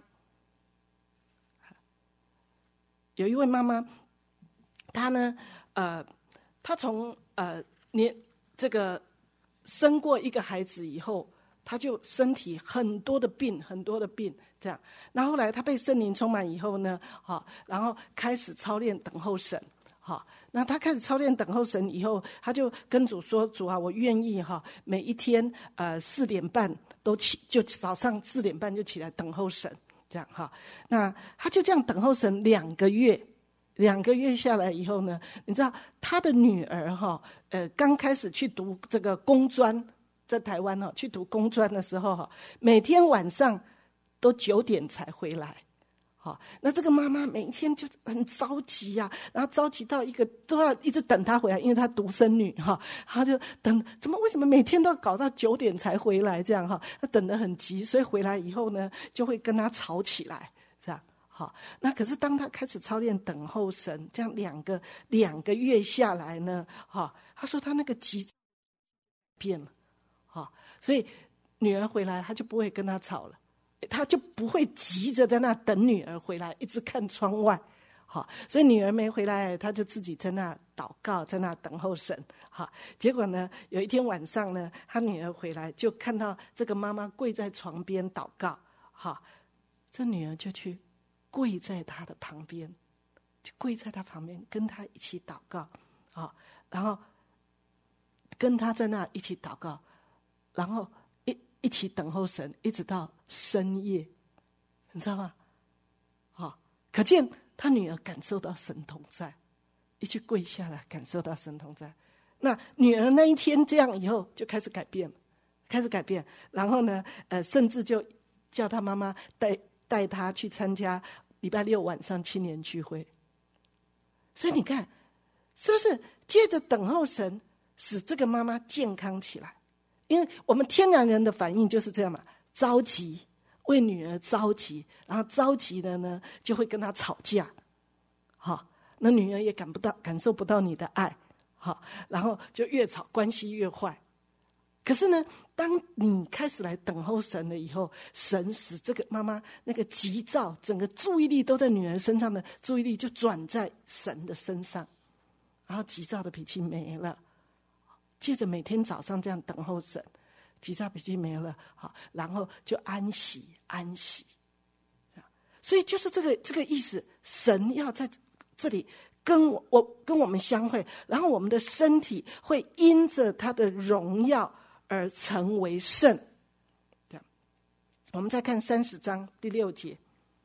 有一位妈妈，她呢，呃，她从呃年这个生过一个孩子以后，她就身体很多的病，很多的病，这样。然后后来她被圣灵充满以后呢，好，然后开始操练等候神，好。那她开始操练等候神以后，她就跟主说：“主啊，我愿意哈，每一天呃四点半都起，就早上四点半就起来等候神。”这样哈，那他就这样等候神两个月，两个月下来以后呢，你知道他的女儿哈，呃，刚开始去读这个工专，在台湾哈，去读工专的时候哈，每天晚上都九点才回来。好，那这个妈妈每一天就很着急呀、啊，然后着急到一个都要一直等她回来，因为她独生女哈，她就等，怎么为什么每天都要搞到九点才回来这样哈？她等得很急，所以回来以后呢，就会跟她吵起来，这样好。那可是当她开始操练等候神，这样两个两个月下来呢，哈，她说她那个急变了，哈，所以女儿回来，她就不会跟她吵了。他就不会急着在那等女儿回来，一直看窗外，好，所以女儿没回来，他就自己在那祷告，在那等候神，好，结果呢，有一天晚上呢，他女儿回来，就看到这个妈妈跪在床边祷告，好，这女儿就去跪在他的旁边，就跪在他旁边，跟他一起祷告，好，然后跟他在那一起祷告，然后一起等候神，一直到深夜，你知道吗？好、哦，可见他女儿感受到神同在，一去跪下来，感受到神同在。那女儿那一天这样以后就开始改变，开始改变。然后呢，呃，甚至就叫他妈妈带带他去参加礼拜六晚上青年聚会。所以你看，是不是借着等候神，使这个妈妈健康起来？因为我们天然人的反应就是这样嘛，着急，为女儿着急，然后着急的呢就会跟她吵架，好，那女儿也感不到感受不到你的爱，好，然后就越吵关系越坏。可是呢，当你开始来等候神了以后，神使这个妈妈那个急躁，整个注意力都在女儿身上的注意力就转在神的身上，然后急躁的脾气没了。接着每天早上这样等候神，急躁脾气没了，好，然后就安息安息。所以就是这个这个意思，神要在这里跟我我跟我们相会，然后我们的身体会因着他的荣耀而成为圣。这样，我们再看三十章第六节，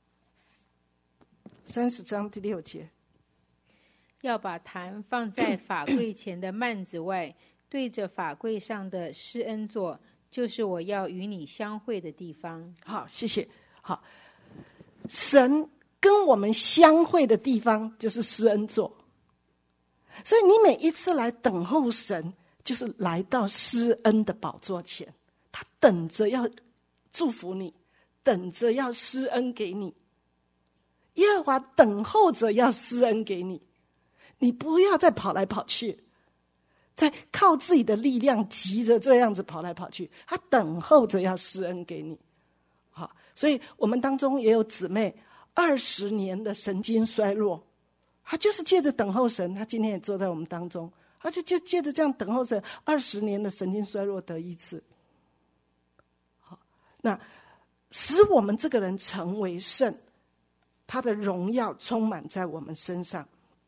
三十章第六节， 要把坛放在法柜前的幔子外。对着法柜上的施恩座，就是我要与你相会的地方。 好，谢谢。好，神跟我们相会的地方就是施恩座，所以你每一次来等候神，就是来到施恩的宝座前，他等着要祝福你，等着要施恩给你。耶和华等候着要施恩给你，你不要再跑来跑去。在靠自己的力量急着这样子跑来跑去，他等候着要施恩给你。好，所以我们当中也有姊妹二十年的神经衰弱，他就是借着等候神，他今天也坐在我们当中。 他就就借着这样等候神，二十年的神经衰弱得医治。好，那使我们这个人成为圣，他的荣耀充满在我们身上。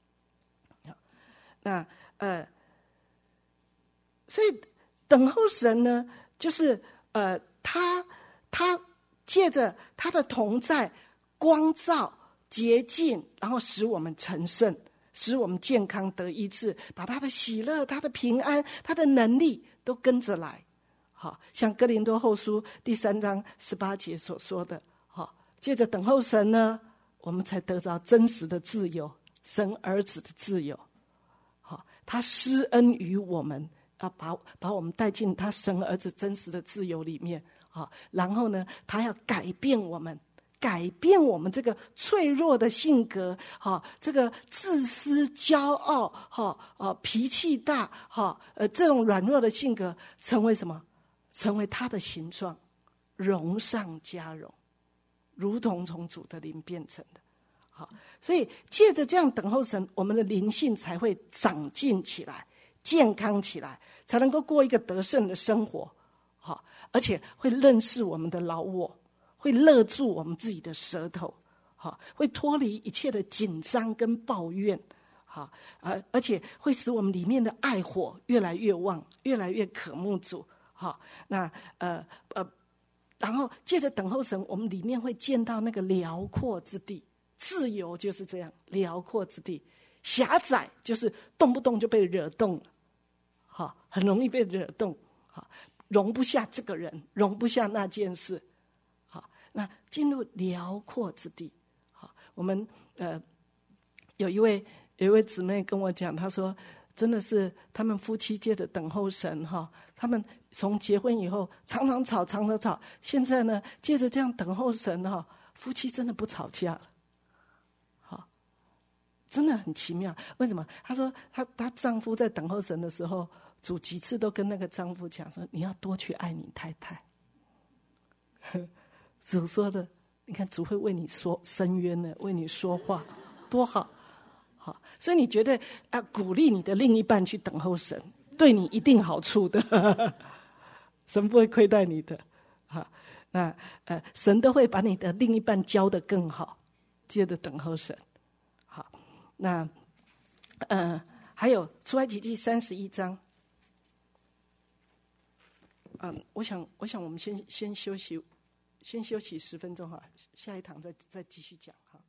那呃，所以等候神呢，就是呃，他他借着他的同在，光照、洁净，然后使我们成圣。使我们健康得医治，把他的喜乐、他的平安、他的能力都跟着来。好，像哥林多后书第三章十八节所说的，好，借着等候神呢，我们才得着真实的自由，神儿子的自由。好，他施恩于我们，要把把我们带进他神儿子真实的自由里面。好，然后呢，他要改变我们。改变我们这个脆弱的性格，哈，这个自私、骄傲，哈，啊，脾气大，哈，呃，这种软弱的性格，成为什么？成为他的形状，荣上加荣，如同从主的灵变成的。好，所以借着这样等候神，我们的灵性才会长进起来，健康起来，才能够过一个得胜的生活。好，而且会认识我们的老我。会勒住我们自己的舌头，好，会脱离一切的紧张跟抱怨，好，而而且会使我们里面的爱火越来越旺，越来越渴慕主，好，那呃呃，然后借着等候神，我们里面会见到那个辽阔之地，自由就是这样，辽阔之地，狭窄就是动不动就被惹动了，好，很容易被惹动，好，容不下这个人，容不下那件事。那进入辽阔之地，好，我们呃有一位有一位姊妹跟我讲，她说真的是他们夫妻借着等候神哈，他们从结婚以后常常吵，常常吵，现在呢借着这样等候神哈，夫妻真的不吵架了，好，真的很奇妙。为什么？她说她她丈夫在等候神的时候，主几次都跟那个丈夫讲说，你要多去爱你太太。主说的，你看主会为你说伸冤呢，为你说话，多好，好，所以你觉得啊，鼓励你的另一半去等候神，对你一定好处的，神不会亏待你的，好，那呃，神都会把你的另一半教得更好，接着等候神，好，那呃，还有出埃及记三十一章，嗯，我想，我想我们先先休息。先休息十分钟哈，下一堂再再继续讲哈。